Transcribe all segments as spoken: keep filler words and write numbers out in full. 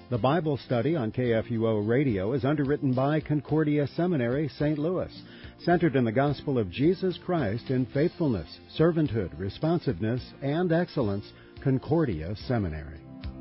The Bible study on K F U O Radio is underwritten by Concordia Seminary, Saint Louis, centered in the gospel of Jesus Christ in faithfulness, servanthood, responsiveness, and excellence. Concordia Seminary.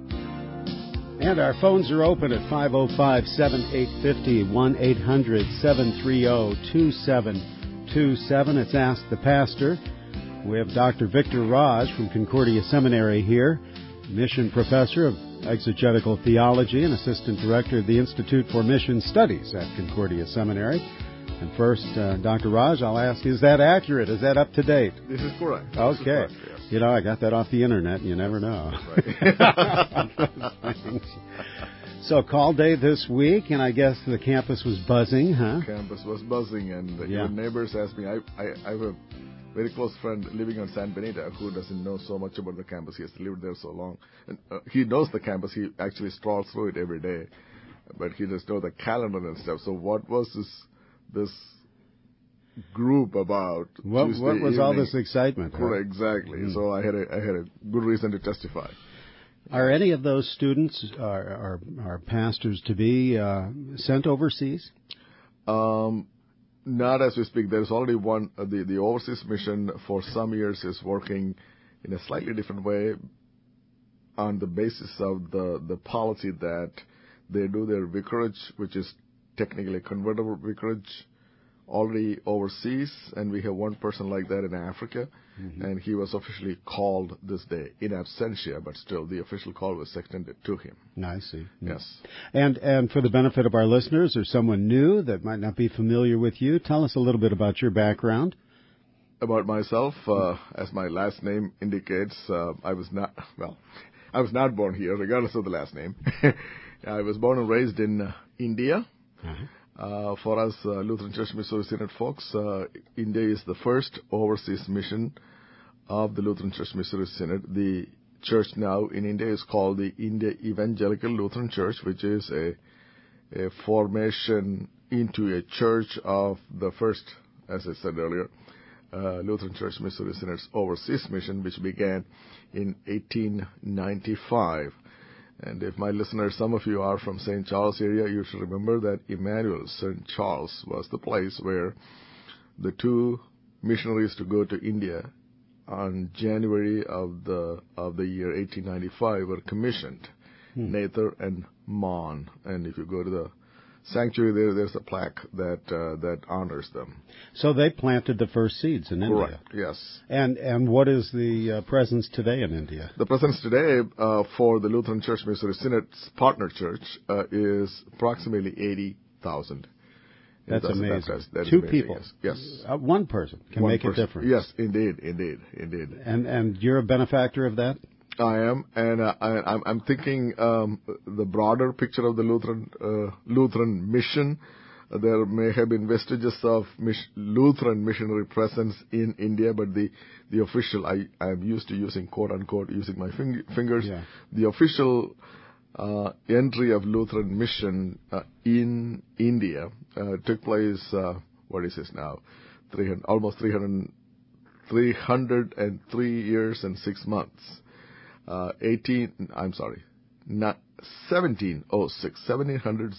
And our phones are open at five oh five, seven eight five oh, one eight hundred, seven three zero, two seven two seven. It's Ask the Pastor. We have Doctor Victor Raj from Concordia Seminary here, mission professor of exegetical theology and assistant director of the Institute for Mission Studies at Concordia Seminary. And first, uh, Doctor Raj, I'll ask, is that accurate? Is that up to date? This is correct. Okay. This is correct, yes. You know, I got that off the internet. You never know. Right. So, call day this week, and I guess the campus was buzzing, huh? Campus was buzzing, and yeah. even neighbors asked me. I, I, I have a very close friend living on San Benito who doesn't know so much about the campus. He has lived there so long. And uh, he knows the campus. He actually strolls through it every day. But he doesn't know the calendar and stuff. So what was this this group about? What, Tuesday what was evening? all this excitement? Huh? Huh? Exactly. Mm. So I had a I had a good reason to testify. Are any of those students, are, are, are pastors to be uh, sent overseas? Um. Not as we speak. There's already one, uh, the, the overseas mission for some years is working in a slightly different way on the basis of the, the policy that they do their vicarage, which is technically convertible vicarage, already overseas, and we have one person like that in Africa, mm-hmm. and he was officially called this day, in absentia, but still the official call was extended to him. I see. Yes. And and for the benefit of our listeners or someone new that might not be familiar with you, tell us a little bit about your background. About myself, uh, as my last name indicates, uh, I was not, well, I was not born here, regardless of the last name. I was born and raised in uh, India. Uh-huh. Uh, for us, uh, Lutheran Church Missouri Synod folks, uh, India is the first overseas mission of the Lutheran Church Missouri Synod. The church now in India is called the India Evangelical Lutheran Church, which is a, a formation into a church of the first, as I said earlier, uh, Lutheran Church Missouri Synod's overseas mission, which began in eighteen ninety-five. And if my listeners, some of you are from Saint Charles area, you should remember that Emmanuel, Saint Charles, was the place where the two missionaries to go to India on January of the of the year eighteen ninety-five were commissioned, hmm. Nather and Mon. And if you go to the sanctuary there, there's a plaque that uh, that honors them. So they planted the first seeds in India. Correct, yes. And and what is the uh, presence today in India? The presence today uh, for the Lutheran Church Missouri Synod's partner church uh, is approximately eighty thousand. That's amazing. Baptized. That Two amazing, people. Yes. yes. Uh, one person can one make person. a difference. Yes, indeed, indeed, indeed. And and you're a benefactor of that? I am, and uh, I, I'm, I'm thinking um, the broader picture of the Lutheran uh, Lutheran mission. Uh, there may have been vestiges of mis- Lutheran missionary presence in India, but the the official, I I'm used to using quote unquote using my fing- fingers. Yeah. The official uh, entry of Lutheran mission uh, in India uh, took place. Uh, what is this now? three hundred, almost three hundred, three hundred three years and six months. Uh, eighteen, I'm sorry, not seventeen oh six, seventeen hundred,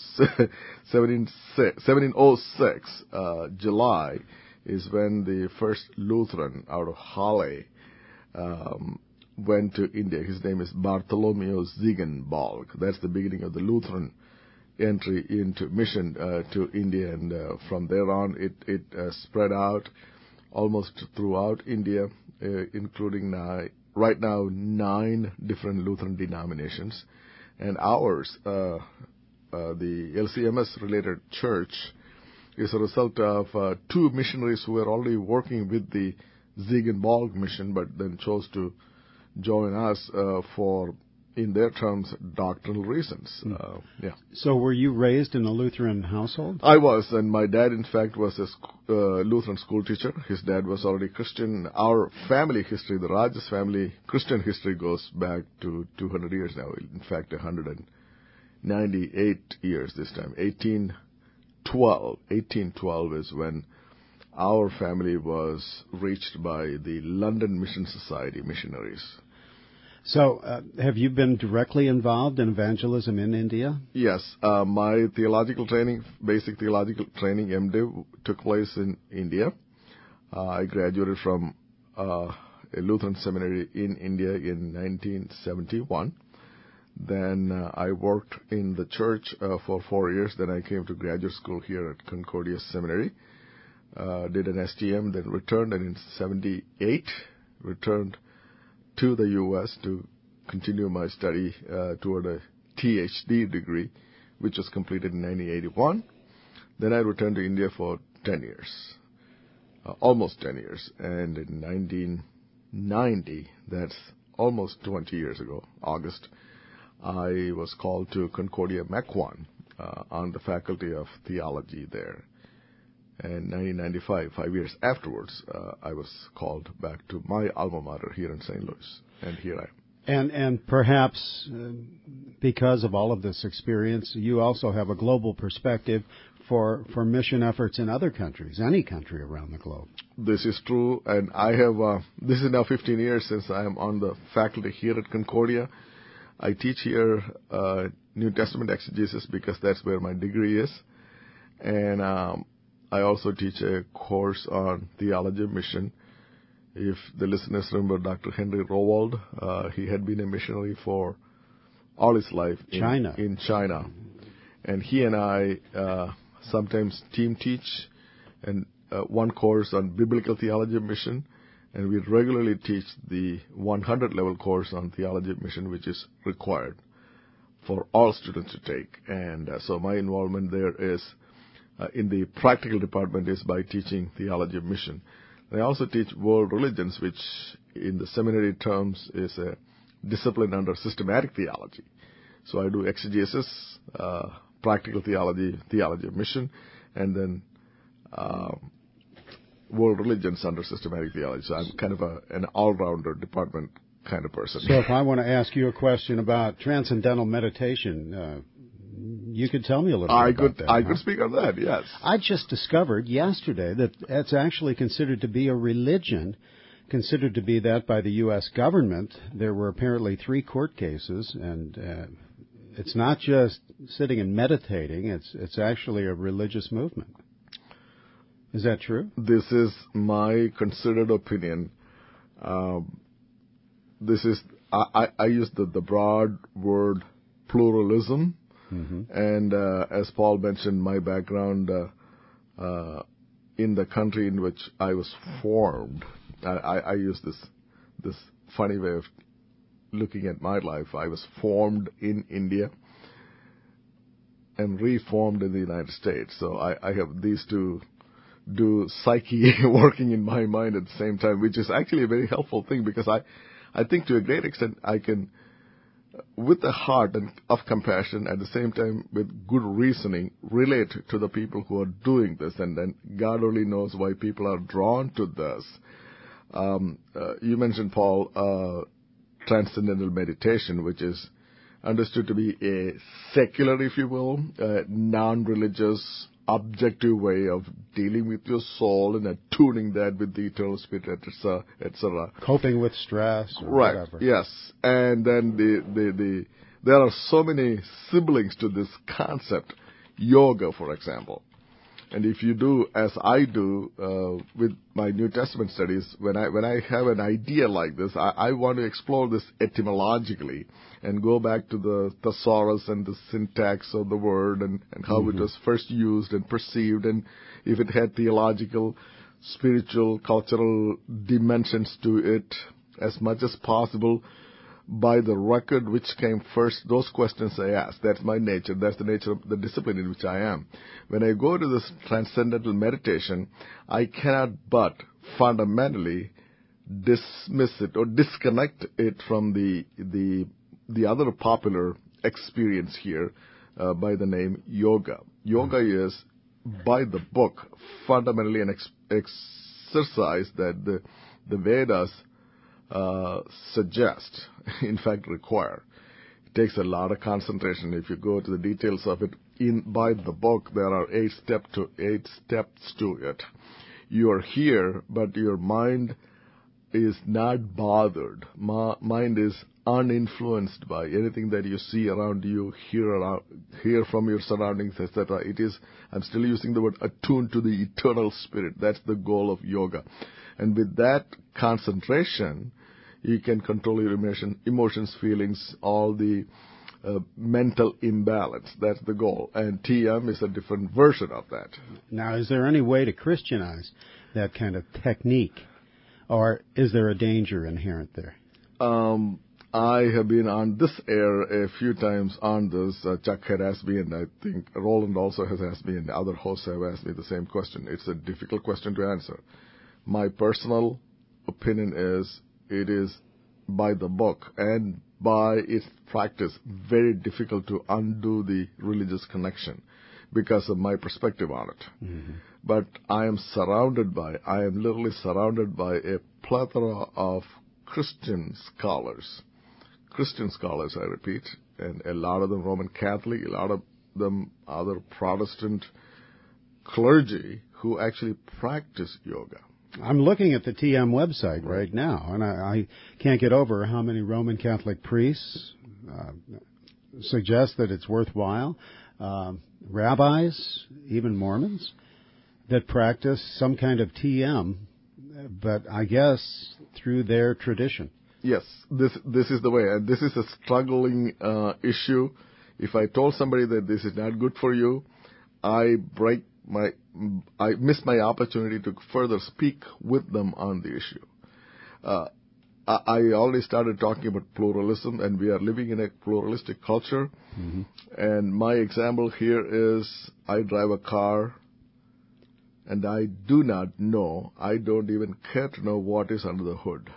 seventeen oh six, uh, July is when the first Lutheran out of Halle, um, went to India. His name is Bartholomew Ziegenbalg. That's the beginning of the Lutheran entry into mission, uh, to India. And, uh, from there on, it, it, uh, spread out almost throughout India, uh, including, uh, right now, nine different Lutheran denominations. And ours, uh, uh, the L C M S-related church, is a result of uh, two missionaries who were already working with the Ziegenbalg mission, but then chose to join us uh, for, in their terms, doctrinal reasons. Mm. Uh, yeah. So were you raised in a Lutheran household? I was, and my dad, in fact, was a sc- uh, Lutheran school teacher. His dad was already Christian. Our family history, the Rajas family Christian history, goes back to two hundred years now. In fact, one hundred ninety-eight years this time. eighteen twelve. eighteen twelve is when our family was reached by the London Mission Society missionaries. So, uh, have you been directly involved in evangelism in India? Yes. Uh, my theological training, basic theological training, M Div, took place in India. Uh, I graduated from uh, a Lutheran seminary in India in nineteen seventy-one. Then uh, I worked in the church uh, for four years. Then I came to graduate school here at Concordia Seminary. Uh, did an S T M, then returned, and in seventy-eight returned to the U S to continue my study uh, toward a T H D degree, which was completed in nineteen eighty-one. Then I returned to India for ten years, uh, almost ten years. And in nineteen ninety, that's almost twenty years ago, August, I was called to Concordia Mequon uh, on the faculty of theology there. And nineteen ninety-five, five years afterwards, uh, I was called back to my alma mater here in Saint Louis, and here I am. And and perhaps uh, because of all of this experience, you also have a global perspective for for mission efforts in other countries, any country around the globe. This is true, and I have. Uh, this is now fifteen years since I am on the faculty here at Concordia. I teach here uh, New Testament exegesis because that's where my degree is, and um, I also teach a course on theology of mission. If the listeners remember Doctor Henry Rowald, uh, he had been a missionary for all his life in China. In China. And he and I uh, sometimes team teach and uh, one course on biblical theology of mission, and we regularly teach the one hundred level course on theology of mission, which is required for all students to take. And uh, so my involvement there is Uh, in the practical department is by teaching theology of mission. I also teach world religions, which in the seminary terms is a discipline under systematic theology. So I do exegesis, uh, practical theology, theology of mission, and then uh, world religions under systematic theology. So I'm kind of a, an all-rounder department kind of person. So if I want to ask you a question about transcendental meditation, uh, you could tell me a little I bit could, about that. I huh? could speak on that, yes. I just discovered yesterday that it's actually considered to be a religion, considered to be that by the U S government. There were apparently three court cases, and uh, it's not just sitting and meditating. It's it's actually a religious movement. Is that true? This is my considered opinion. Um, this is I, I, I use the, the broad word pluralism. Mm-hmm. And uh, as Paul mentioned, my background uh, uh, in the country in which I was formed, I, I, I use this this funny way of looking at my life. I was formed in India and reformed in the United States. So I, I have these two do psyche working in my mind at the same time, which is actually a very helpful thing because I, I think to a great extent I can, with a heart and of compassion, at the same time with good reasoning, relate to the people who are doing this. And then God only knows why people are drawn to this. Um, uh, you mentioned, Paul, uh, transcendental meditation, which is understood to be a secular, if you will, uh, non-religious, objective way of dealing with your soul and attuning that with the eternal spirit, et cetera, et cetera. Coping with stress or right, whatever. Yes. And then the, the, the, there are so many siblings to this concept. Yoga, for example. And if you do, as I do, uh, with my New Testament studies, when I when I have an idea like this, I, I want to explore this etymologically and go back to the thesaurus and the syntax of the word and, and how mm-hmm. it was first used and perceived, and if it had theological, spiritual, cultural dimensions to it as much as possible. By the record which came first, those questions I ask. That's my nature. That's the nature of the discipline in which I am. When I go to this transcendental meditation, I cannot but fundamentally dismiss it or disconnect it from the the the other popular experience here uh, by the name yoga. Yoga mm-hmm. is, by the book, fundamentally an ex- exercise that the the Vedas Uh, suggest, in fact require. It takes a lot of concentration. If you go to the details of it, in by the book, there are eight step to eight steps to it. You are here, but your mind is not bothered. Ma- mind is uninfluenced by anything that you see around you, hear around, hear from your surroundings, et cetera. It is, I'm still using the word attuned to the eternal spirit. That's the goal of yoga. And with that concentration, you can control your emotion, emotions, feelings, all the uh, mental imbalance. That's the goal. And T M is a different version of that. Now, is there any way to Christianize that kind of technique? Or is there a danger inherent there? Um, I have been on this air a few times on this. Uh, Chuck had asked me, and I think Roland also has asked me, and the other hosts have asked me the same question. It's a difficult question to answer. My personal opinion is it is, by the book and by its practice, very difficult to undo the religious connection because of my perspective on it. Mm-hmm. But I am surrounded by, I am literally surrounded by a plethora of Christian scholars. Christian scholars, I repeat, and a lot of them Roman Catholic, a lot of them other Protestant clergy who actually practice yoga. I'm looking at the T M website right now, and I, I can't get over how many Roman Catholic priests uh, suggest that it's worthwhile. Um, rabbis, even Mormons, that practice some kind of T M, but I guess through their tradition. Yes, this this is the way. And this is a struggling uh, issue. If I told somebody that this is not good for you, I break my, I miss my opportunity to further speak with them on the issue. Uh, I, I already started talking about pluralism, and we are living in a pluralistic culture. Mm-hmm. And my example here is I drive a car, and I do not know, I don't even care to know what is under the hood.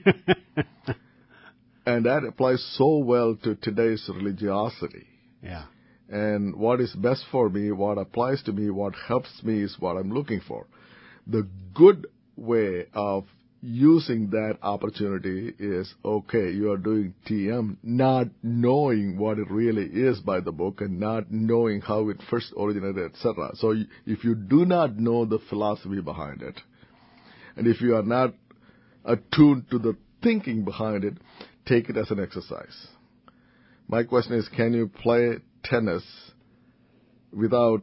And that applies so well to today's religiosity. Yeah. And what is best for me, what applies to me, what helps me is what I'm looking for. The good way of using that opportunity is, okay, you are doing T M, not knowing what it really is by the book and not knowing how it first originated, et cetera. So if you do not know the philosophy behind it, and if you are not attuned to the thinking behind it, take it as an exercise. My question is, can you play tennis without,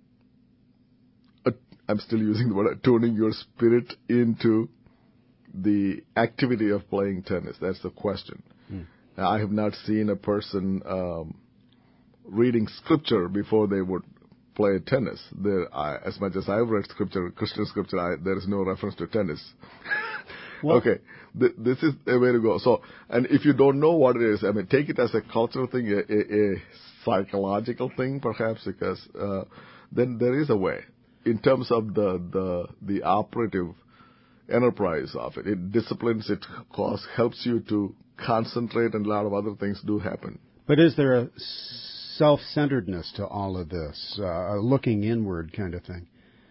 uh, I'm still using the word, attuning your spirit into the activity of playing tennis? That's the question. Mm. Now, I have not seen a person um, reading scripture before they would play tennis. There, I, as much as I've read scripture, Christian scripture, I, there is no reference to tennis. Well, okay, Th- this is a way to go. So, and if you don't know what it is, I mean, take it as a cultural thing, a, a, a psychological thing, perhaps, because uh, then there is a way in terms of the the the operative enterprise of it. It disciplines, it cause, helps you to concentrate, and a lot of other things do happen. But is there a self-centeredness to all of this, uh, a looking inward kind of thing?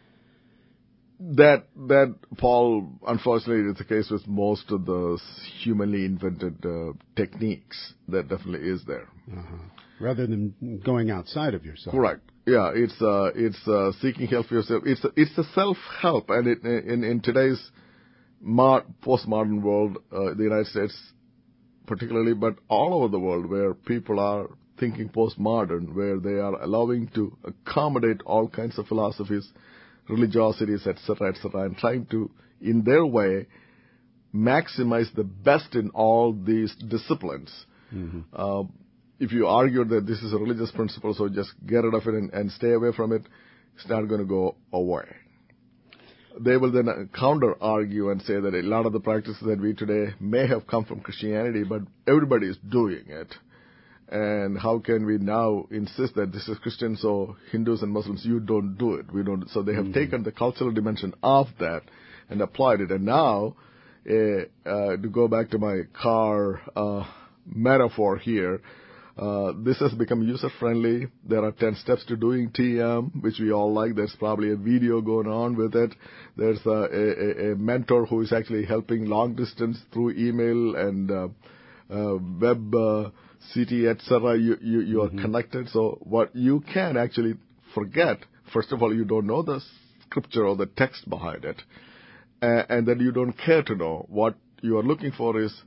That, that Paul, unfortunately, is the case with most of those humanly invented uh, techniques. That definitely is there. Uh-huh. Rather than going outside of yourself. Correct. Yeah, it's uh, it's uh, seeking help for yourself. It's a, it's a self-help, and it, in in today's mod, postmodern world, uh, the United States particularly, but all over the world, where people are thinking postmodern, where they are allowing to accommodate all kinds of philosophies, religiosities, et cetera, et cetera, and trying to, in their way, maximize the best in all these disciplines. Mm-hmm. Uh, if you argue that this is a religious principle, so just get rid of it and, and stay away from it, it's not going to go away. They will then counter-argue and say that a lot of the practices that we today may have come from Christianity, but everybody is doing it. And how can we now insist that this is Christian, so Hindus and Muslims, you don't do it. We don't. So they have mm-hmm. taken the cultural dimension of that and applied it. And now, uh, uh, to go back to my car uh, metaphor here, uh, this has become user-friendly. There are ten steps to doing T M, which we all like. There's probably a video going on with it. There's a, a, a mentor who is actually helping long distance through email and uh, uh, web uh, C T, et cetera. You, you, you are mm-hmm. connected. So what you can actually forget, first of all, you don't know the scripture or the text behind it. Uh, and then you don't care to know. What you are looking for is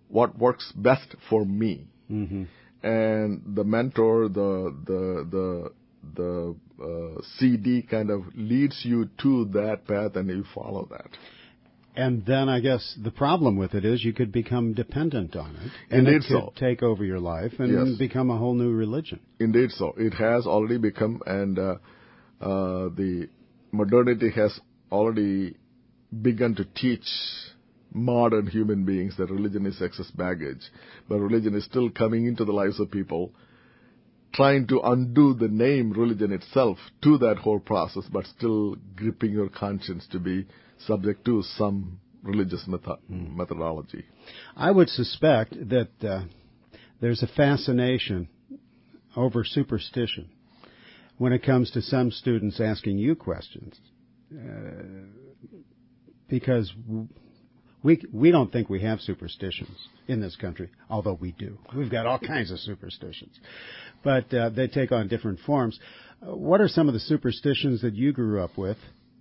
what works best for me. Mm-hmm. And the mentor, the the the the uh, C D kind of leads you to that path, and you follow that. And then I guess the problem with it is you could become dependent on it, and Indeed it could so. take over your life and Yes. become a whole new religion. Indeed so. It has already become, and uh, uh, the modernity has already begun to teach modern human beings that religion is excess baggage, but religion is still coming into the lives of people, trying to undo the name religion itself to that whole process, but still gripping your conscience to be subject to some religious method- methodology. I would suspect that uh, there's a fascination over superstition when it comes to some students asking you questions, uh, because we we don't think we have superstitions in this country, although we do. We've got all kinds of superstitions, but uh, they take on different forms. Uh, what are some of the superstitions that you grew up with?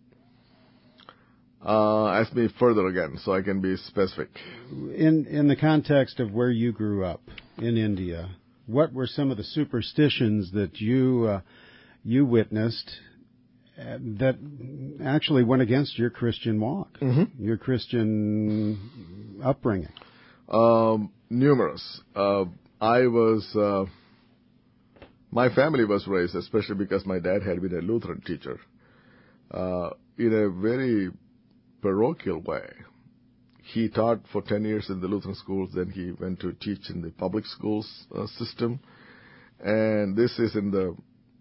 Uh, ask me further again, so I can be specific. In in the context of where you grew up in India, what were some of the superstitions that you uh, you witnessed uh, that actually went against your Christian walk, Mm-hmm. your Christian upbringing? Um, numerous. Uh, I was, uh, my family was raised, especially because my dad had been a Lutheran teacher, uh, in a very parochial way. He taught for ten years in the Lutheran schools, then he went to teach in the public schools uh, system, and this is in the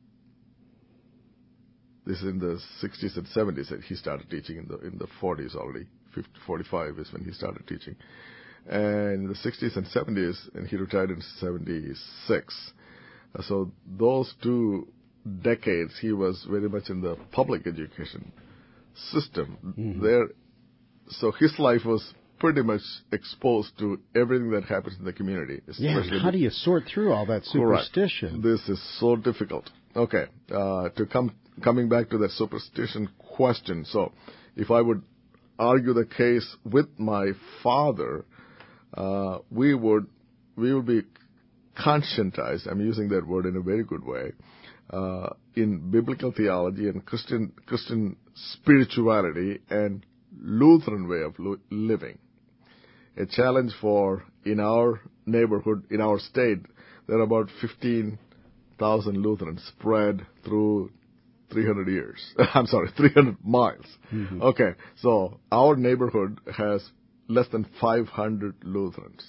this is in the sixties and seventies that he started teaching. In the in the forties already, fifty, forty-five is when he started teaching, and in the sixties and seventies, and he retired in seventy-six. Uh, so those two decades, he was very much in the public education system. Mm-hmm. There, so his life was pretty much exposed to everything that happens in the community. Yeah, especially how the- do you sort through all that Correct. superstition? This is so difficult. Okay, uh, to come coming back to that superstition question. So, if I would argue the case with my father, uh, we would we would be conscientized. I'm using that word in a very good way. Uh, in biblical theology and Christian Christian spirituality and Lutheran way of lo- living. A challenge for, in our neighborhood, in our state, there are about fifteen thousand Lutherans spread through three hundred years. I'm sorry, three hundred miles. Mm-hmm. Okay, so our neighborhood has less than five hundred Lutherans.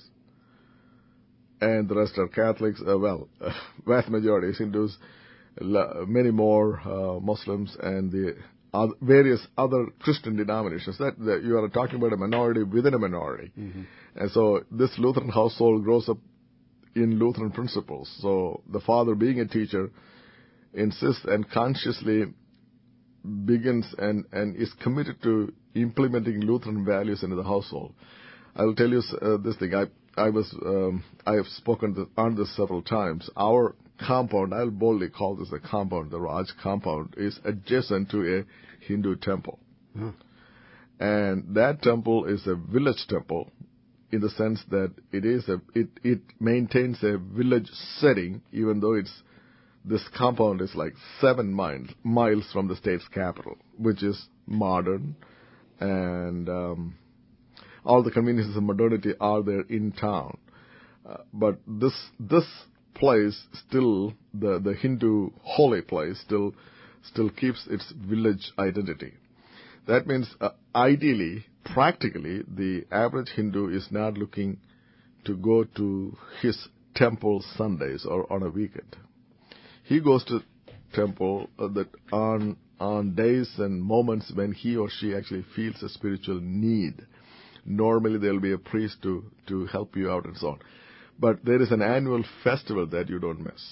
And the rest are Catholics, uh, well, uh, vast majority is Hindus, la- many more uh, Muslims, and the other, various other Christian denominations. That, that you are talking about a minority within a minority. Mm-hmm. And so this Lutheran household grows up in Lutheran principles. So the father, being a teacher, insists and consciously begins and, and is committed to implementing Lutheran values into the household. I will tell you uh, this thing. I I was um, I have spoken on this several times. Our compound, I'll boldly call this a compound, the Raj compound, is adjacent to a Hindu temple. Huh. And that temple is a village temple in the sense that it is a it, it maintains a village setting, even though it's this compound is like seven miles miles from the state's capital, which is modern, and um, all the conveniences of modernity are there in town. Uh, but this this place still, the, the Hindu holy place, still still keeps its village identity. That means, uh, ideally, practically, the average Hindu is not looking to go to his temple Sundays or on a weekend. He goes to temple uh, that on on days and moments when he or she actually feels a spiritual need. Normally, there will be a priest to, to help you out and so on. But there is an annual festival that you don't miss.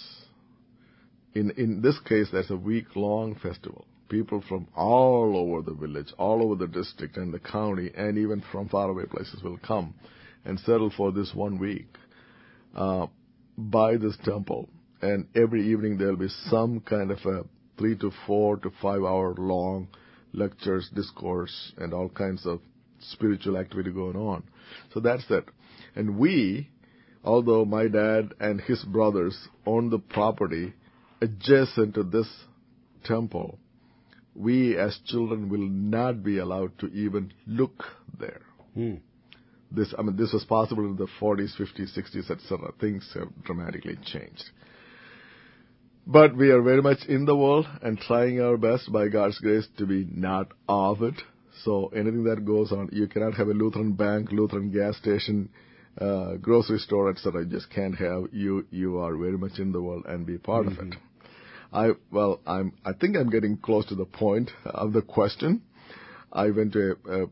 In in this case, there's a week-long festival. People from all over the village, all over the district and the county, and even from faraway places will come and settle for this one week uh, by this temple. And every evening there will be some kind of a three to four to five hour long lectures, discourse, and all kinds of spiritual activity going on. So that's that. And we, although my dad and his brothers owned the property adjacent to this temple, we as children will not be allowed to even look there. Hmm. This, I mean, this was possible in the forties, fifties, sixties, et cetera. Things have dramatically changed. But we are very much in the world and trying our best by God's grace to be not of it. So anything that goes on, you cannot have a Lutheran bank, Lutheran gas station, uh, grocery store, et cetera. You just can't have. You you are very much in the world and be part mm-hmm. of it. I well, I'm. I think I'm getting close to the point of the question. I went to a,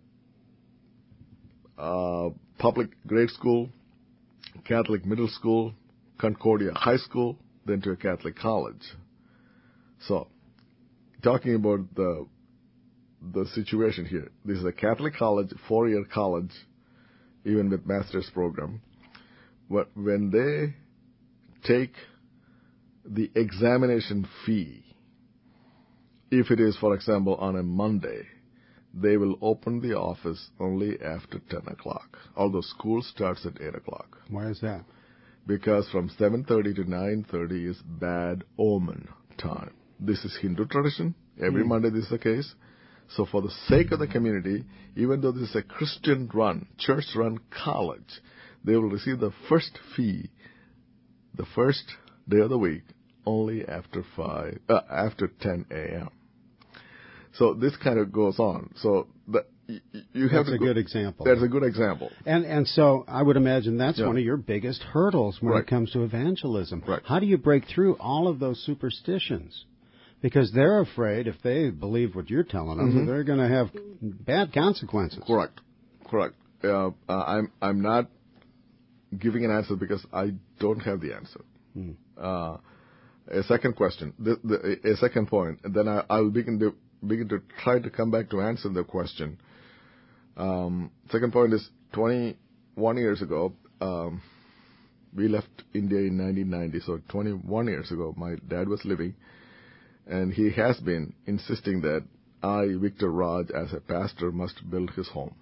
a, a public grade school, Catholic middle school, Concordia High School, then to a Catholic college. So, talking about the the situation here, this is a Catholic college, four-year college, even with master's program. But when they take the examination fee, if it is, for example, on a Monday, they will open the office only after ten o'clock, although school starts at eight o'clock. Why is that? Because from seven thirty to nine thirty is bad omen time. This is Hindu tradition. Every mm. Monday this is the case. So for the sake of the community, even though this is a Christian-run, church-run college, they will receive the first fee the first day of the week only after five, uh, after ten a.m. So this kind of goes on. So the, you have that's a go, good example. That's a good example. And and so I would imagine that's yeah. one of your biggest hurdles when right. it comes to evangelism. Right. How do you break through all of those superstitions? Because they're afraid if they believe what you're telling them, mm-hmm. they're going to have bad consequences. Correct. Correct. Uh, uh, I'm I'm not giving an answer because I don't have the answer. Mm. Uh, a second question, the, the, a second point, and then I, I will begin to begin to try to come back to answer the question. Um, second point is twenty-one years ago, um, we left India in nineteen ninety. So twenty-one years ago, my dad was living, and he has been insisting that I, Victor Raj, as a pastor, must build his home.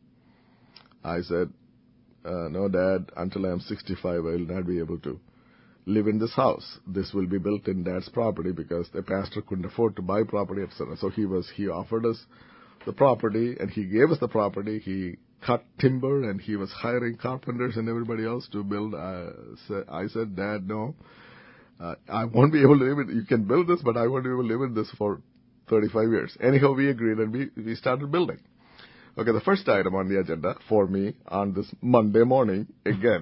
I said, uh, no, Dad, until I am sixty-five, I will not be able to live in this house. This will be built in Dad's property because the pastor couldn't afford to buy property, et cetera. So he was he offered us the property, and he gave us the property. He cut timber, and he was hiring carpenters and everybody else to build. Uh, so I said, Dad, no, uh, I won't be able to live in. You can build this, but I won't be able to live in this for thirty-five years. Anyhow, we agreed, and we we started building. Okay, the first item on the agenda for me on this Monday morning, again,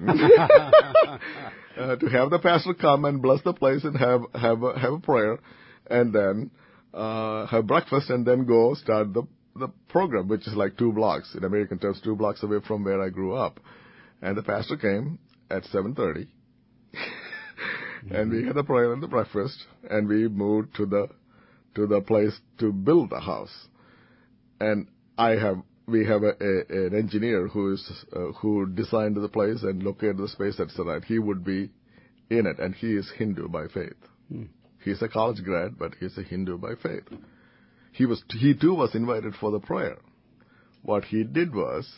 uh, to have the pastor come and bless the place and have have a, have a prayer, and then uh, have breakfast, and then go start the the program, which is like two blocks, in American terms, two blocks away from where I grew up. And the pastor came at seven thirty, mm-hmm. and we had the prayer and the breakfast, and we moved to the to the place to build the house. And I have. We have a, a, an engineer who is uh, who designed the place and located the space, et cetera. He would be in it, and he is Hindu by faith. Hmm. He's a college grad, but he's a Hindu by faith. He was he too was invited for the prayer. What he did was,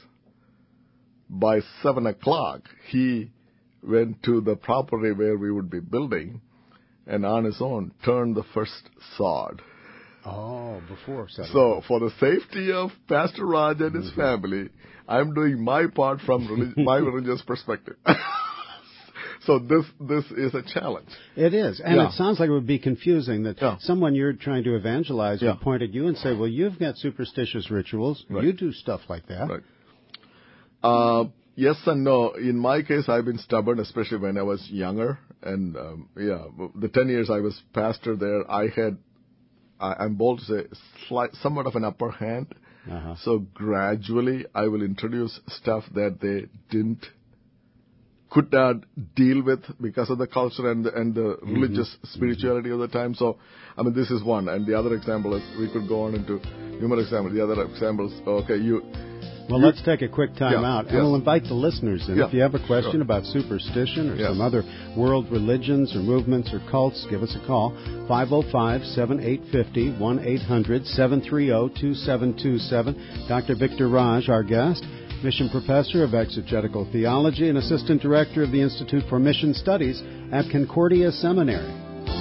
by seven o'clock, he went to the property where we would be building, and on his own turned the first sod. Oh, before seven. So, for the safety of Pastor Raj and his mm-hmm. family, I'm doing my part from relig- my religious perspective. So this this is a challenge. It is. And yeah. it sounds like it would be confusing that yeah. someone you're trying to evangelize yeah. would point at you and say, well, you've got superstitious rituals. Right. You do stuff like that. Right. Uh, yes and no. In my case, I've been stubborn, especially when I was younger. And, um, yeah, the ten years I was pastor there, I had I'm bold to say, slight, somewhat of an upper hand. Uh-huh. So gradually, I will introduce stuff that they didn't, could not deal with because of the culture and the, and the mm-hmm. religious spirituality mm-hmm. of the time. So, I mean, this is one. And the other example is, we could go on into numerous examples. The other examples, okay, you... Well, you, let's take a quick time yeah, out, and yes. we'll invite the listeners in. Yeah, if you have a question sure. about superstition or yes. some other world religions or movements or cults, give us a call, five oh five, seven eight five oh, one eight hundred, seven three oh, two seven two seven. Doctor Victor Raj, our guest. Mission Professor of Exegetical Theology and Assistant Director of the Institute for Mission Studies at Concordia Seminary.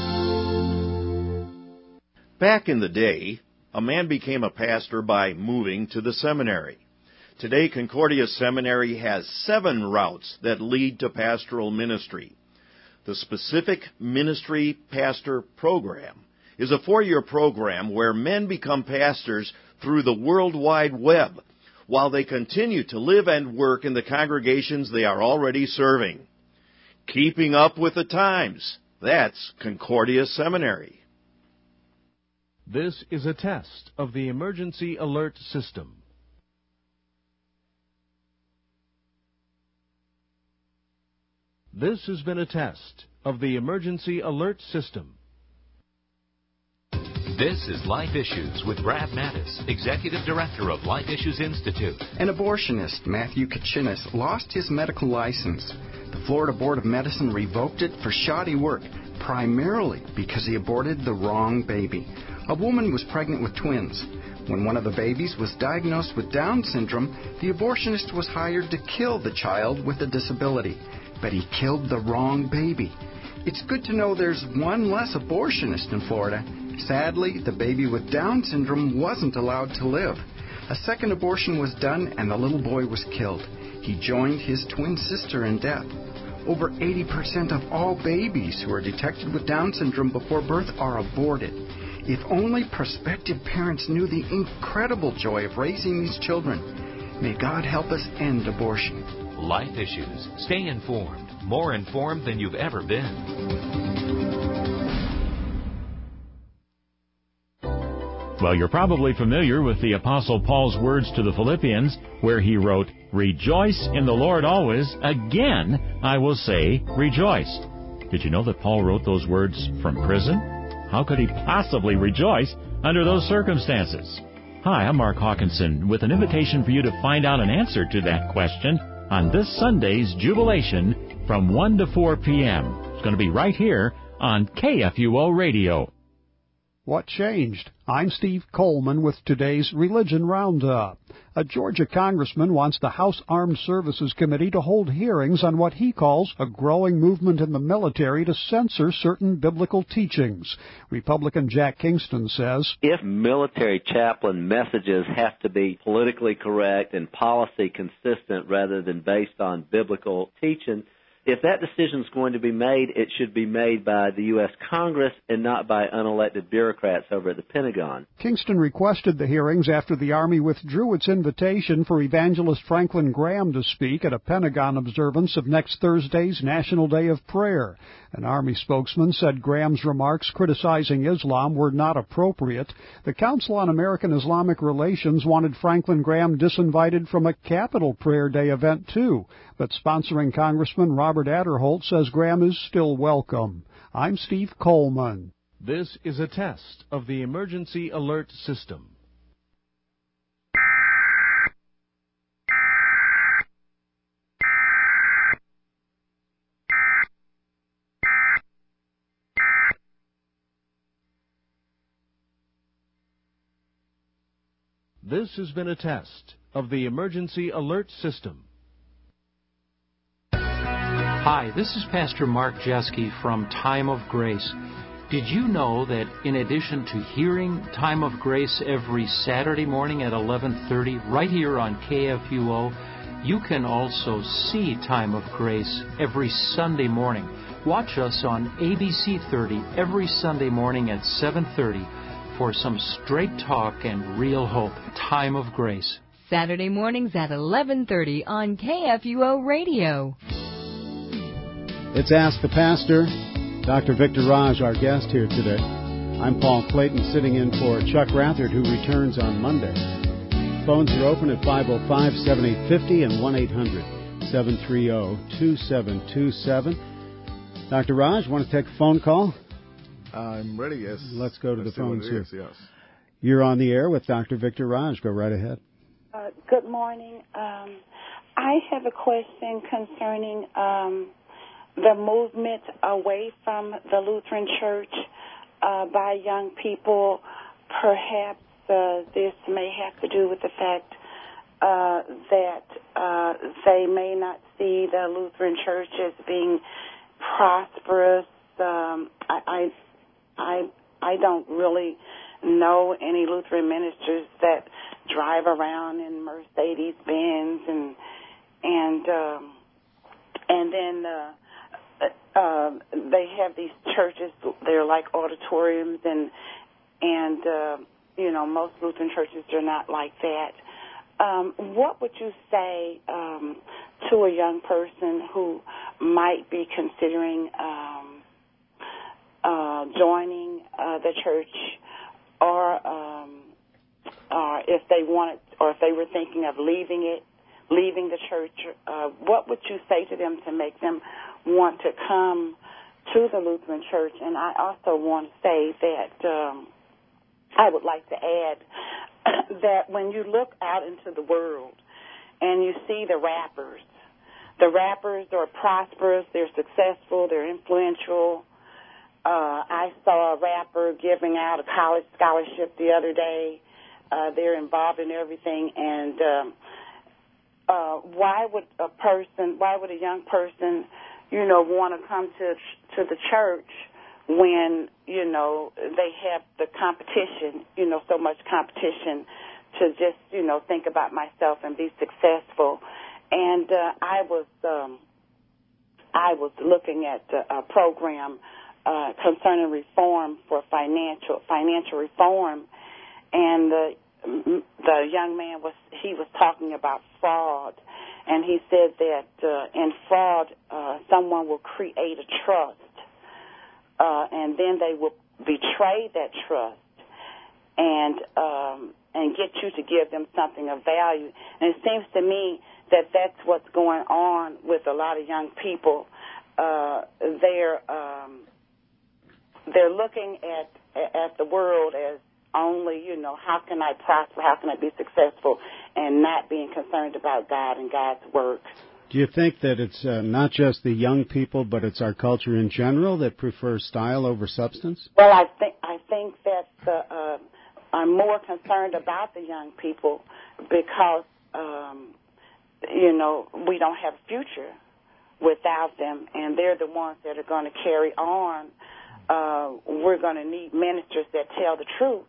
Back in the day, a man became a pastor by moving to the seminary. Today, Concordia Seminary has seven routes that lead to pastoral ministry. The Specific Ministry Pastor Program is a four-year program where men become pastors through the World Wide Web while they continue to live and work in the congregations they are already serving. Keeping up with the times. That's Concordia Seminary. This is a test of the emergency alert system. This has been a test of the emergency alert system. This is Life Issues with Brad Mattis, Executive Director of Life Issues Institute. An abortionist, Matthew Kachinas, lost his medical license. The Florida Board of Medicine revoked it for shoddy work, primarily because he aborted the wrong baby. A woman was pregnant with twins. When one of the babies was diagnosed with Down syndrome, the abortionist was hired to kill the child with a disability. But he killed the wrong baby. It's good to know there's one less abortionist in Florida. Sadly, the baby with Down syndrome wasn't allowed to live. A second abortion was done and the little boy was killed. He joined his twin sister in death. Over eighty percent of all babies who are detected with Down syndrome before birth are aborted. If only prospective parents knew the incredible joy of raising these children. May God help us end abortion. Life Issues. Stay informed. More informed than you've ever been. Well, you're probably familiar with the Apostle Paul's words to the Philippians, where he wrote, "Rejoice in the Lord always. Again, I will say, rejoice." Did you know that Paul wrote those words from prison? How could he possibly rejoice under those circumstances? Hi, I'm Mark Hawkinson with an invitation for you to find out an answer to that question on this Sunday's Jubilation from one to four p.m. It's going to be right here on K F U O Radio. What changed? I'm Steve Coleman with today's Religion Roundup. A Georgia congressman wants the House Armed Services Committee to hold hearings on what he calls a growing movement in the military to censor certain biblical teachings. Republican Jack Kingston says, if military chaplain messages have to be politically correct and policy consistent rather than based on biblical teaching, if that decision is going to be made, it should be made by the U S Congress and not by unelected bureaucrats over at the Pentagon. Kingston requested the hearings after the Army withdrew its invitation for evangelist Franklin Graham to speak at a Pentagon observance of next Thursday's National Day of Prayer. An Army spokesman said Graham's remarks criticizing Islam were not appropriate. The Council on American Islamic Relations wanted Franklin Graham disinvited from a Capitol Prayer Day event, too. But sponsoring Congressman Robert Adderholt says Graham is still welcome. I'm Steve Coleman. This is a test of the emergency alert system. This has been a test of the emergency alert system. Hi, this is Pastor Mark Jeske from Time of Grace. Did you know that in addition to hearing Time of Grace every Saturday morning at eleven thirty right here on K F U O, you can also see Time of Grace every Sunday morning. Watch us on A B C thirty every Sunday morning at seven thirty for some straight talk and real hope. Time of Grace. Saturday mornings at eleven thirty on K F U O Radio. It's Ask the Pastor. Doctor Victor Raj, our guest here today. I'm Paul Clayton, sitting in for Chuck Rathard, who returns on Monday. Phones are open at five oh five, seven eight five oh and one eight hundred, seven three zero, two seven two seven. Doctor Raj, want to take a phone call? I'm ready, yes. Let's go to Let's the phones here. Is, yes. You're on the air with Doctor Victor Raj. Go right ahead. Uh, good morning. Um, I have a question concerning um, the movement away from the Lutheran Church uh, by young people. Perhaps uh, this may have to do with the fact uh, that uh, they may not see the Lutheran Church as being prosperous. Um, I, I, I, I don't really know any Lutheran ministers that drive around in Mercedes Benz and and um, and then uh, uh, they have these churches. They're like auditoriums, and and uh, you know, most Lutheran churches are not like that. Um, what would you say um, to a young person who might be considering um, uh, joining uh, the church, or um, or if they wanted, or if they were thinking of leaving it, leaving the church? Uh, what would you say to them to make them want to come to the Lutheran Church? And I also want to say that um, I would like to add that when you look out into the world and you see the rappers, the rappers are prosperous, they're successful, they're influential. Uh, I saw a rapper giving out a college scholarship the other day. Uh, they're involved in everything, and um, uh, why would a person, why would a young person, you know, want to come to to the church when, you know, they have the competition, you know, so much competition to just, you know, think about myself and be successful. And uh, I was um, I was looking at a program uh, concerning reform for financial financial reform, and the the young man was he was talking about fraud, and he said that uh, in fraud uh, someone will create a trust. Uh, and then they will betray that trust and um, and get you to give them something of value. And it seems to me that that's what's going on with a lot of young people. Uh, they're um, they're looking at at the world as only, you know, how can I prosper, how can I be successful, and not being concerned about God and God's work. Do you think that it's uh, not just the young people, but it's our culture in general that prefers style over substance? Well, I think I think that uh, uh, I'm more concerned about the young people because, um, you know, we don't have a future without them, and they're the ones that are going to carry on. Uh, we're going to need ministers that tell the truth.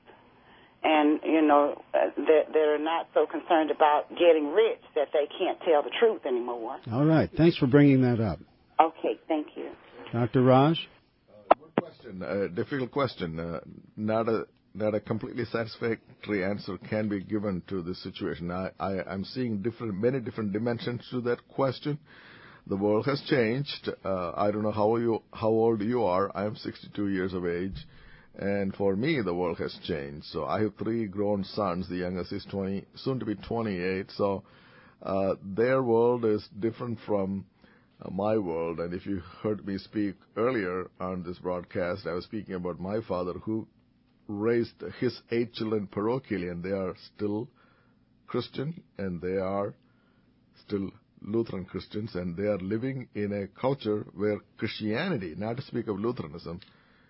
And, you know, uh, that, that are not so concerned about getting rich that they can't tell the truth anymore. All right. Thanks for bringing that up. Okay. Thank you. Doctor Raj? Uh, good question. A uh, difficult question. Uh, not a not a completely satisfactory answer can be given to this situation. I, I, I'm seeing different, many different dimensions to that question. The world has changed. Uh, I don't know how you how old you are. I am sixty-two years of age. And for me, the world has changed. So I have three grown sons. The youngest is twenty, soon to be twenty-eight. So uh, their world is different from uh, my world. And if you heard me speak earlier on this broadcast, I was speaking about my father who raised his eight children parochially, and they are still Christian, and they are still Lutheran Christians, and they are living in a culture where Christianity, not to speak of Lutheranism,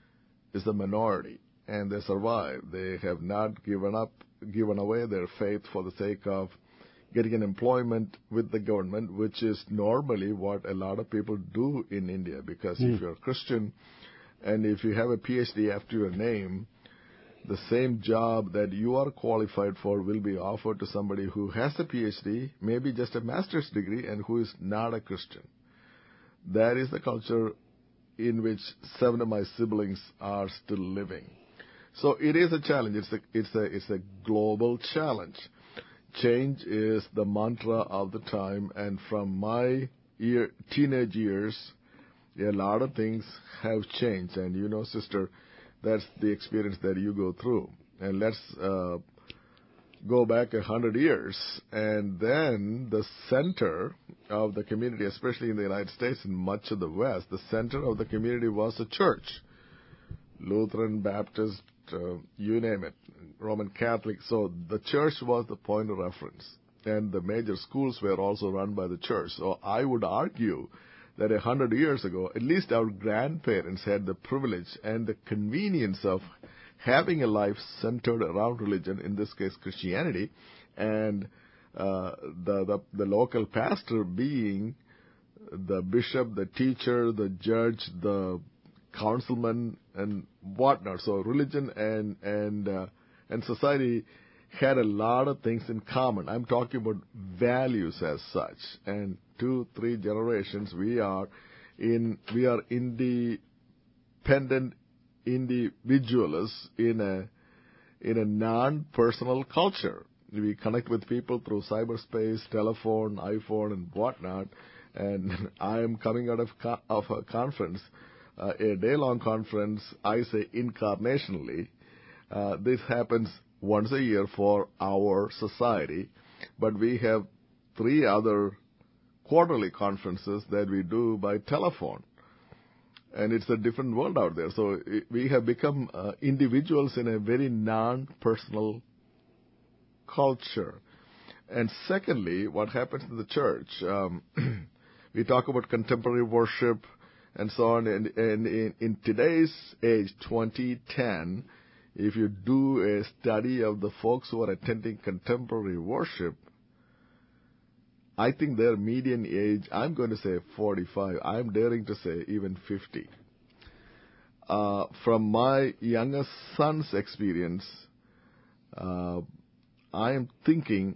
is the minority, and they survive. They have not given up, given away their faith for the sake of getting an employment with the government, which is normally what a lot of people do in India, because mm. if you're a Christian and if you have a P H D after your name, the same job that you are qualified for will be offered to somebody who has a P H D, maybe just a master's degree, and who is not a Christian. That is the culture in which seven of my siblings are still living. So it is a challenge. It's a, it's a, it's a global challenge. Change is the mantra of the time, and from my year, teenage years, a lot of things have changed. And you know, sister, that's the experience that you go through. And let's uh, go back a hundred years, and then the center of the community, especially in the United States and much of the West, the center of the community was a church. Lutheran, Baptist, uh, you name it, Roman Catholic. So the church was the point of reference, and the major schools were also run by the church. So I would argue that a hundred years ago, at least our grandparents had the privilege and the convenience of having a life centered around religion, in this case Christianity, and uh, the, the the local pastor being the bishop, the teacher, the judge, the councilman, and whatnot. So religion and and uh, and society had a lot of things in common. I'm talking about values as such. And two, three generations, we are in we are independent individualists in a in a non-personal culture. We connect with people through cyberspace, telephone, iPhone, and whatnot. And I am coming out of co- of a conference, uh, a day-long conference. I say incarnationally. Uh, this happens once a year for our society, but we have three other quarterly conferences that we do by telephone. And it's a different world out there. So it, we have become uh, individuals in a very non-personal culture. And secondly, what happens in the church, um, we talk about contemporary worship and so on. And, and in, in today's age, twenty ten, if you do a study of the folks who are attending contemporary worship, I think their median age, I'm going to say forty-five. I'm daring to say even fifty. Uh, from my youngest son's experience, uh, I am thinking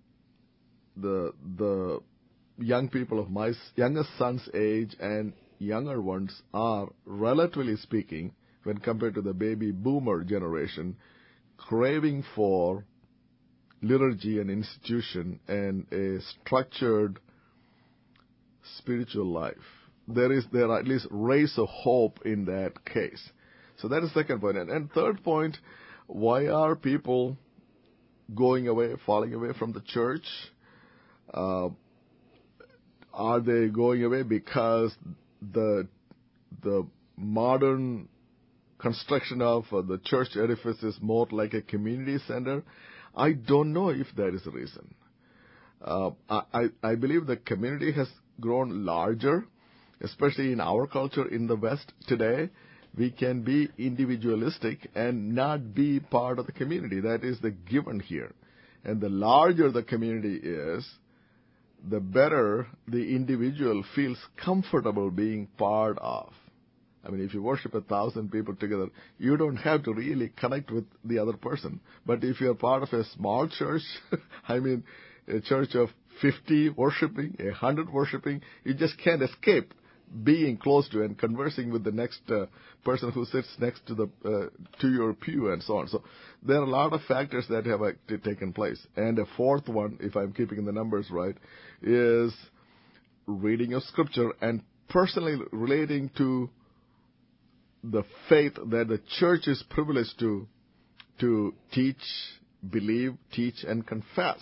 the the young people of my youngest son's age and younger ones are, relatively speaking, when compared to the baby boomer generation, craving for liturgy and institution and a structured spiritual life. There is there are at least rays of hope in that case. So that is the second point. And, and third point, why are people going away, falling away from the church? Uh, are they going away because the the modern construction of uh, the church edifice is more like a community center? I don't know if that is the reason. Uh, I, I believe the community has grown larger, especially in our culture in the West today. We can be individualistic and not be part of the community. That is the given here. And the larger the community is, the better the individual feels comfortable being part of. I mean, if you worship a thousand people together, you don't have to really connect with the other person. But if you're part of a small church, I mean, a church of fifty worshiping, a hundred worshiping, you just can't escape being close to and conversing with the next uh, person who sits next to the uh, to your pew and so on. So there are a lot of factors that have actually taken place. And a fourth one, if I'm keeping the numbers right, is reading of Scripture and personally relating to the faith that the church is privileged to to teach, believe, teach, and confess.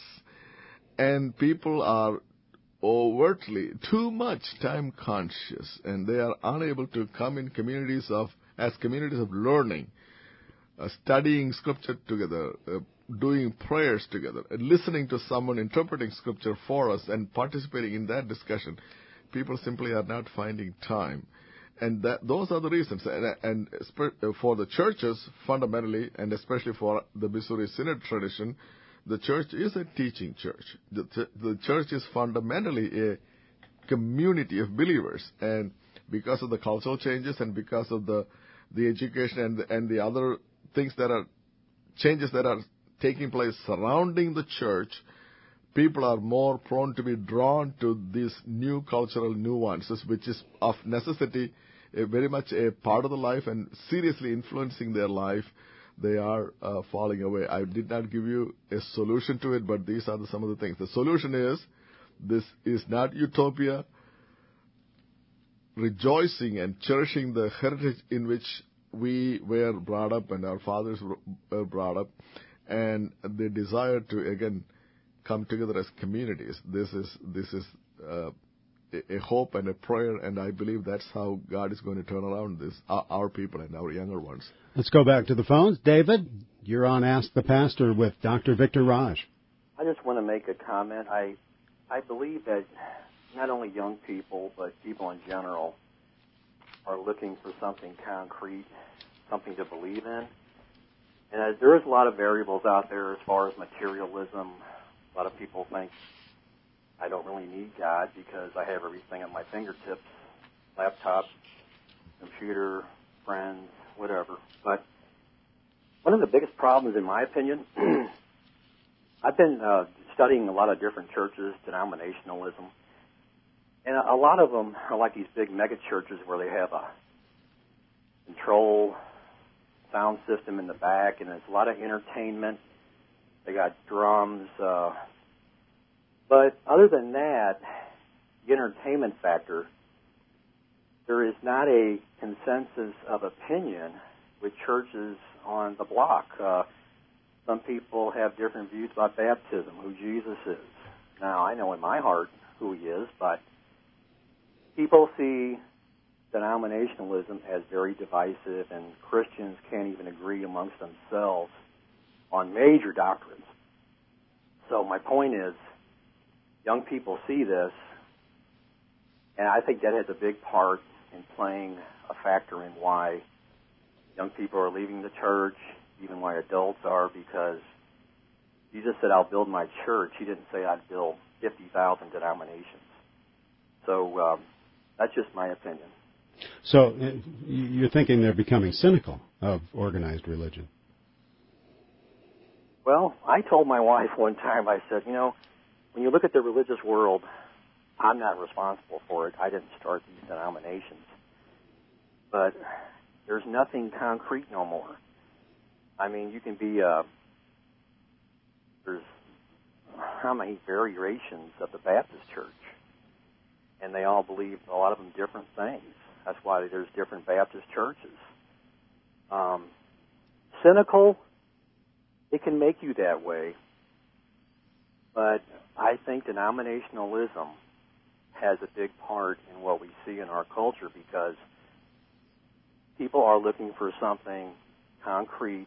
And people are overtly too much time conscious, and they are unable to come in communities of as communities of learning, uh, studying Scripture together, uh, doing prayers together, and listening to someone interpreting Scripture for us and participating in that discussion. People simply are not finding time. And that, those are the reasons. And, and for the churches, fundamentally, and especially for the Missouri Synod tradition, the church is a teaching church. The, the church is fundamentally a community of believers. And because of the cultural changes and because of the the education and the, and the other things that are, changes that are taking place surrounding the church, people are more prone to be drawn to these new cultural nuances, which is of necessity a very much a part of the life and seriously influencing their life. They are uh, falling away. I did not give you a solution to it, but these are the, some of the things. The solution is, this is not utopia. Rejoicing and cherishing the heritage in which we were brought up and our fathers were brought up, and the desire to, again, come together as communities. This is this is uh, a hope and a prayer, and I believe that's how God is going to turn around this, our, our people and our younger ones. Let's go back to the phones. David, you're on Ask the Pastor with Doctor Victor Raj. I just want to make a comment. I I believe that not only young people, but people in general are looking for something concrete, something to believe in. And as there is a lot of variables out there as far as materialism, lot of people think I don't really need God because I have everything at my fingertips, laptop, computer, friends, whatever. But one of the biggest problems, in my opinion, I've been uh, studying a lot of different churches, denominationalism, and a, a lot of them are like these big mega churches where they have a control sound system in the back, and there's a lot of entertainment. They got drums. Uh, but other than that, the entertainment factor, there is not a consensus of opinion with churches on the block. Uh, some people have different views about baptism, who Jesus is. Now, I know in my heart who he is, but people see denominationalism as very divisive, and Christians can't even agree amongst themselves on major doctrines. So my point is, young people see this, and I think that has a big part in playing a factor in why young people are leaving the church, even why adults are, because Jesus said, I'll build my church. He didn't say I'd build fifty thousand denominations. So um, that's just my opinion. So uh, you're thinking they're becoming cynical of organized religion? Well, I told my wife one time, I said, you know, when you look at the religious world, I'm not responsible for it. I didn't start these denominations. But there's nothing concrete no more. I mean, you can be, uh, there's how many variations of the Baptist church? And they all believe, a lot of them, different things. That's why there's different Baptist churches. Um, cynical, it can make you that way. But I think denominationalism has a big part in what we see in our culture because people are looking for something concrete,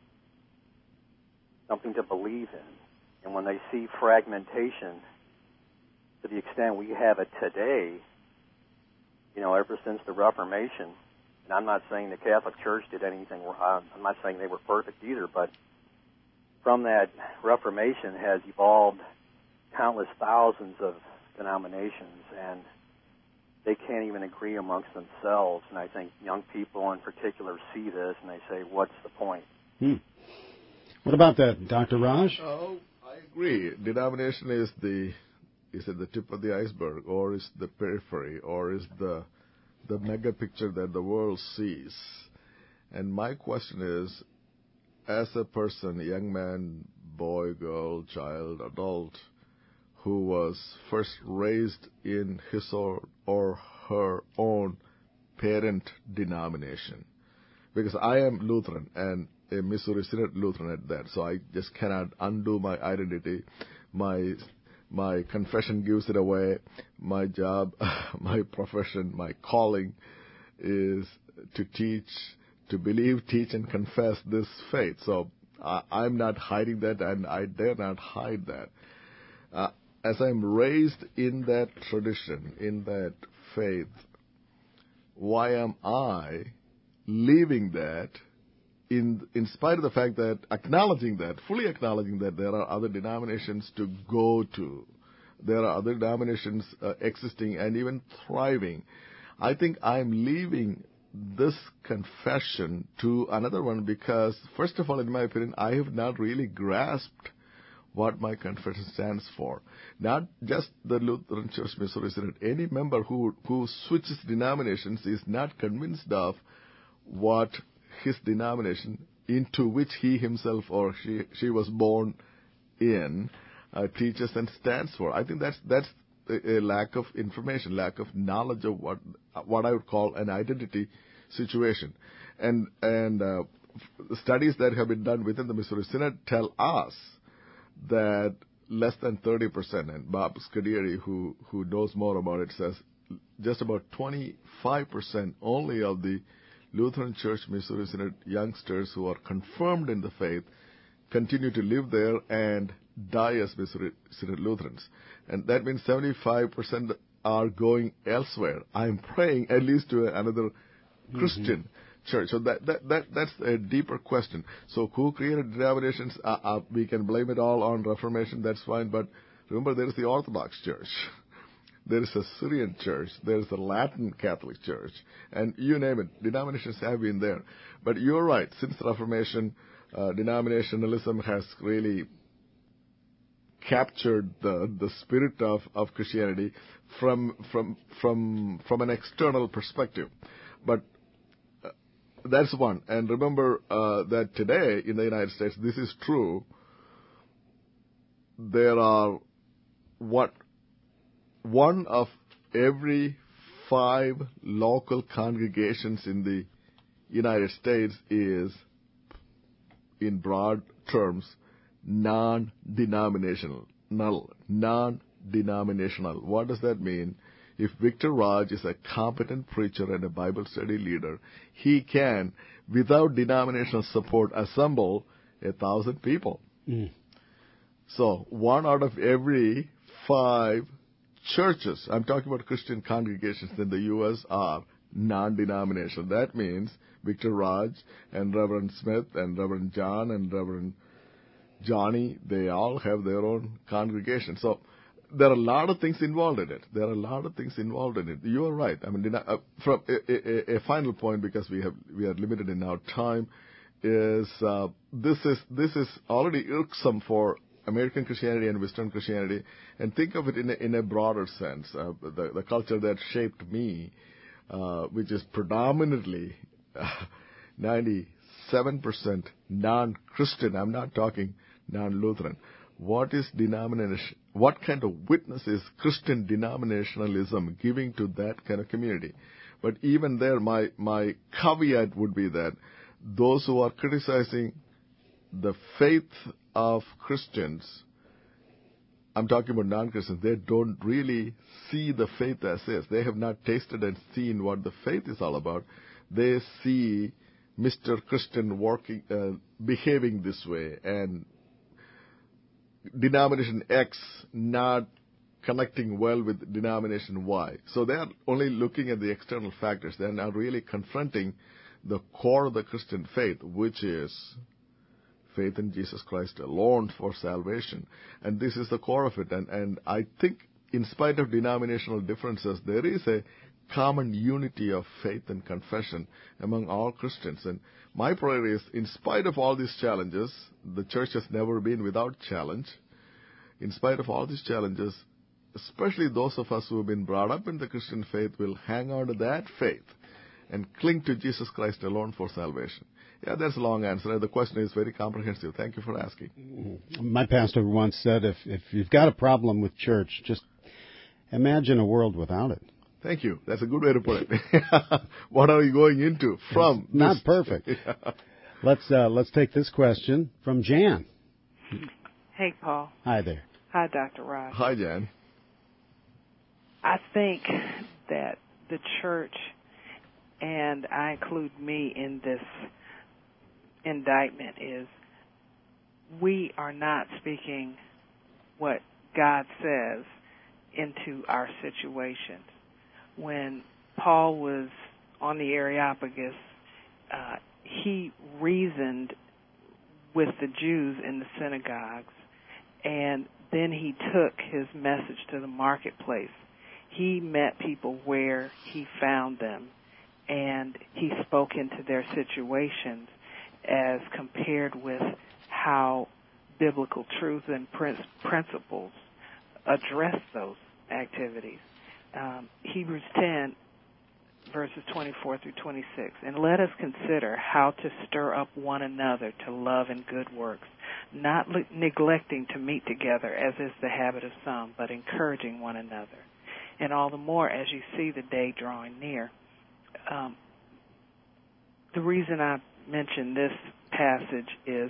something to believe in. And when they see fragmentation to the extent we have it today, you know, ever since the Reformation, and I'm not saying the Catholic Church did anything, I'm not saying they were perfect either, but from that Reformation has evolved countless thousands of denominations, and they can't even agree amongst themselves. And I think young people in particular see this, and they say, what's the point? Hmm. What about that, Doctor Raj? Oh, I agree. Denomination is the is it the tip of the iceberg, or is the periphery, or is the the mega picture that the world sees? And my question is, as a person, young man, boy, girl, child, adult, who was first raised in his or, or her own parent denomination, because I am Lutheran and a Missouri Synod Lutheran at that, so I just cannot undo my identity. My my confession gives it away. My job, my profession, my calling is to teach, to believe, teach, and confess this faith. So uh, I'm not hiding that, and I dare not hide that. Uh, as I'm raised in that tradition, in that faith, why am I leaving that in in spite of the fact that, acknowledging that, fully acknowledging that there are other denominations to go to, there are other denominations uh, existing and even thriving, I think I'm leaving this confession to another one because, first of all, in my opinion, I have not really grasped what my confession stands for. Not just the Lutheran Church Missouri Synod. Any member who who switches denominations is not convinced of what his denomination, into which he himself or she she was born in, uh, teaches and stands for. I think that's that's a, a lack of information, lack of knowledge of what what I would call an identity situation. And and uh, studies that have been done within the Missouri Synod tell us that less than thirty percent, and Bob Scuderi, who, who knows more about it, says just about twenty-five percent only of the Lutheran Church Missouri Synod youngsters who are confirmed in the faith continue to live there and die as Missouri Synod Lutherans. And that means seventy-five percent are going elsewhere. I'm praying at least to another mm-hmm. Christian church. So that, that, that that's a deeper question. So who created denominations? Uh, uh, we can blame it all on Reformation. That's fine. But remember, there is the Orthodox Church. There is a Syrian Church. There is a Latin Catholic Church. And you name it, denominations have been there. But you're right. Since the Reformation, uh, denominationalism has really captured the the spirit of, of Christianity from from from from an external perspective. But uh, that's one. And remember uh, that today in the United States, this is true. There are what one of every five local congregations in the United States is, in broad terms, non-denominational. Null. Non-denominational. What does that mean? If Victor Raj is a competent preacher and a Bible study leader, he can, without denominational support, assemble a thousand people. Mm. So, one out of every five churches, I'm talking about Christian congregations in the U S, are non-denominational. That means Victor Raj and Reverend Smith and Reverend John and Reverend Johnny, they all have their own congregation. So there are a lot of things involved in it. There are a lot of things involved in it. You are right. I mean, uh, from a, a, a final point, because we have we are limited in our time, is uh, this is this is already irksome for American Christianity and Western Christianity, and think of it in a, in a broader sense. Uh, the, the culture that shaped me, uh, which is predominantly uh, ninety-seven percent non-Christian. I'm not talking non-Lutheran. What is denomination? What kind of witness is Christian denominationalism giving to that kind of community? But even there, my my caveat would be that those who are criticizing the faith of Christians, I'm talking about non-Christians, they don't really see the faith as is. They have not tasted and seen what the faith is all about. They see Mister Christian working, uh, behaving this way, and denomination X not connecting well with denomination Y. So they are only looking at the external factors. They are not really confronting the core of the Christian faith, which is faith in Jesus Christ alone for salvation. And this is the core of it. And, and I think in spite of denominational differences, there is a common unity of faith and confession among all Christians. And my prayer is, in spite of all these challenges, the church has never been without challenge. In spite of all these challenges, especially those of us who have been brought up in the Christian faith will hang on to that faith and cling to Jesus Christ alone for salvation. Yeah, that's a long answer. The question is very comprehensive. Thank you for asking. My pastor once said, if, if you've got a problem with church, just imagine a world without it. Thank you. That's a good way to put it. What are you going into from? It's not this? perfect. Yeah. Let's uh, let's take this question from Jan. Hey, Paul. Hi there. Hi, Doctor Raj. Hi, Jan. I think that the church, and I include me in this indictment, is we are not speaking what God says into our situations. When Paul was on the Areopagus, uh, he reasoned with the Jews in the synagogues, and then he took his message to the marketplace. He met people where he found them, and he spoke into their situations as compared with how biblical truth and principles address those activities. Um, Hebrews ten, verses twenty-four through twenty-six. And let us consider how to stir up one another to love and good works, not le- neglecting to meet together, as is the habit of some, but encouraging one another. And all the more as you see the day drawing near. Um, the reason I mention this passage is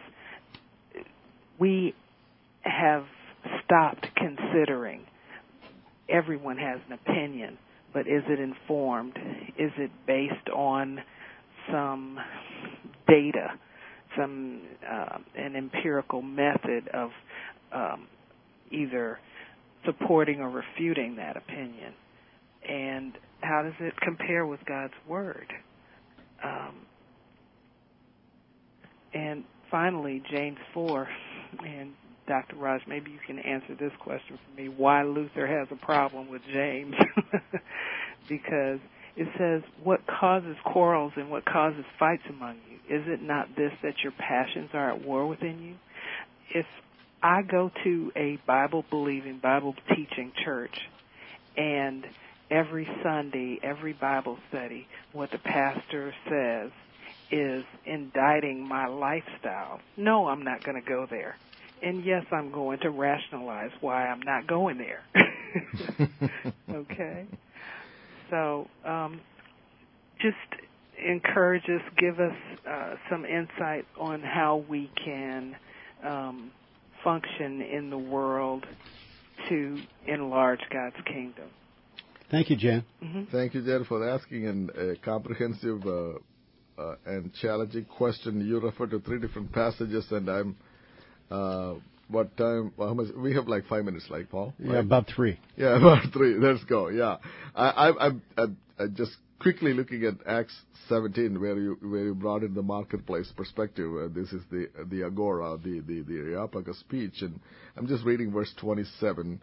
we have stopped considering. Everyone has an opinion, but is it informed? Is it based on some data, some uh, an empirical method of um, either supporting or refuting that opinion? And how does it compare with God's Word? Um, and finally, James four, and Doctor Raj, maybe you can answer this question for me, why Luther has a problem with James. Because it says, what causes quarrels and what causes fights among you? Is it not this, that your passions are at war within you? If I go to a Bible-believing, Bible-teaching church, and every Sunday, every Bible study, what the pastor says is indicting my lifestyle, no, I'm not going to go there. And yes, I'm going to rationalize why I'm not going there. Okay? So um, just encourage us, give us uh, some insight on how we can um, function in the world to enlarge God's kingdom. Thank you, Jan. Mm-hmm. Thank you, Jan, for asking an, a comprehensive uh, uh, and challenging question. You referred to three different passages, and I'm uh, what time? Well, how much? We have like five minutes, like Paul. Yeah, right? about three. Yeah, about three. Let's go. Yeah, I, I, I'm, I'm, I'm just quickly looking at Acts seventeen, where you where you brought in the marketplace perspective. Uh, this is the the agora, the the the Areopagus speech, and I'm just reading verse twenty-seven.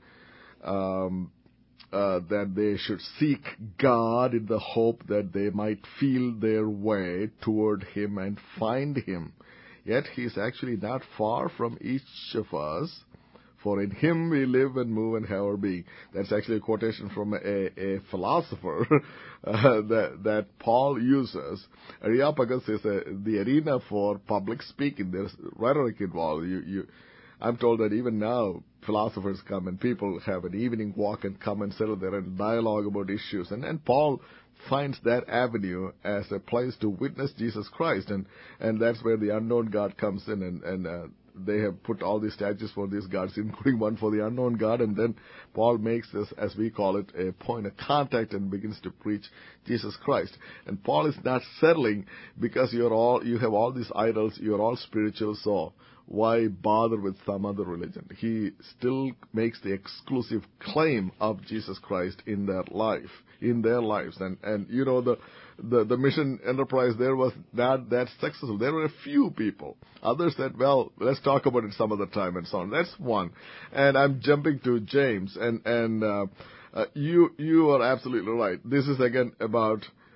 Um, uh, that they should seek God in the hope that they might feel their way toward Him and find Him. Yet He is actually not far from each of us, for in Him we live and move and have our being. That's actually a quotation from a, a philosopher uh, that, that Paul uses. Areopagus is a, the arena for public speaking. There's rhetoric involved. You, you, I'm told that even now philosophers come and people have an evening walk and come and settle there and dialogue about issues. And, and Paul finds that avenue as a place to witness Jesus Christ. And, and that's where the unknown God comes in, and, and uh, they have put all these statues for these gods, including one for the unknown God. And then Paul makes this, as we call it, a point of contact and begins to preach Jesus Christ. And Paul is not settling because you're all, you have all these idols, you're all spiritual, so why bother with some other religion? He still makes the exclusive claim of Jesus Christ in their life, in their lives. And, and you know, the, the, the mission enterprise there was not that successful. There were a few people. Others said, well, let's talk about it some other time and so on. That's one. And I'm jumping to James. And, and uh, uh, you, you are absolutely right. This is, again, about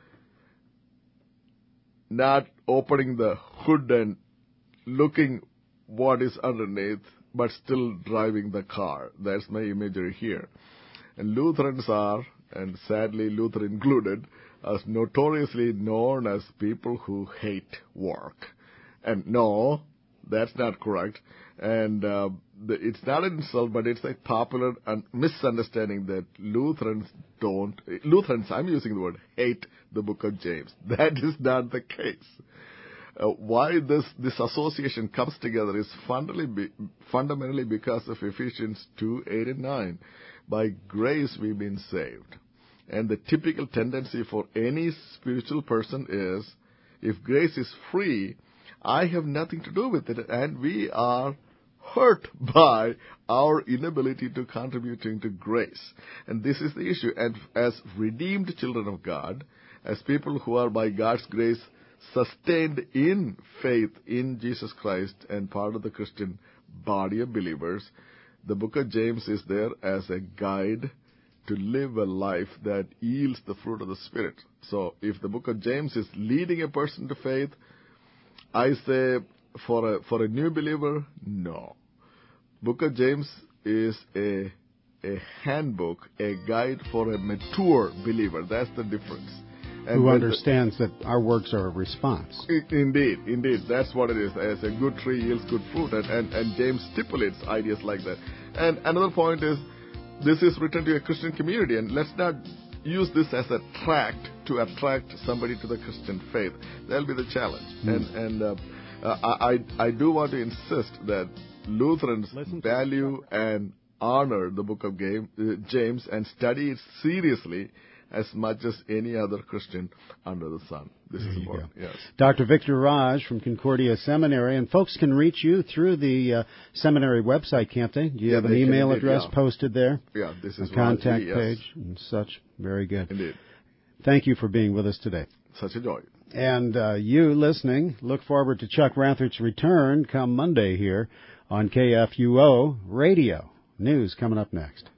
not opening the hood and looking what is underneath, but still driving the car. That's my imagery here. And Lutherans are, and sadly Luther included, as notoriously known as people who hate work. And no, that's not correct. And uh, the, it's not an insult, but it's a popular un- misunderstanding that Lutherans don't, Lutherans, I'm using the word, hate the book of James. That is not the case. Uh, why this, this association comes together is fundamentally, be, fundamentally because of Ephesians two, eight, and nine. By grace we've been saved. And the typical tendency for any spiritual person is, if grace is free, I have nothing to do with it, and we are hurt by our inability to contribute to grace. And this is the issue. And as redeemed children of God, as people who are by God's grace sustained in faith in Jesus Christ and part of the Christian body of believers, the book of James is there as a guide to live a life that yields the fruit of the Spirit. So if the book of James is leading a person to faith, I say for a, for a new believer, no. Book of James is a, a handbook, a guide for a mature believer. That's the difference. And who understands the, that our works are a response. Indeed, indeed. That's what it is. As a good tree yields good fruit. And, and, and James stipulates ideas like that. And another point is, this is written to a Christian community. And let's not use this as a tract to attract somebody to the Christian faith. That'll be the challenge. Mm. And, and uh, uh, I, I do want to insist that Lutherans Listen value and honor the book of James and study it seriously as much as any other Christian under the sun. This there is important. Yes. Doctor Victor Raj from Concordia Seminary, and folks can reach you through the uh, seminary website, can't they? Do you yeah, have an email indeed, address yeah. posted there? Yeah, this is a contact Raj, yes. page and such. Very good. Indeed. Thank you for being with us today. Such a joy. And uh, you listening, look forward to Chuck Rathert's return come Monday here on K F U O Radio. News coming up next.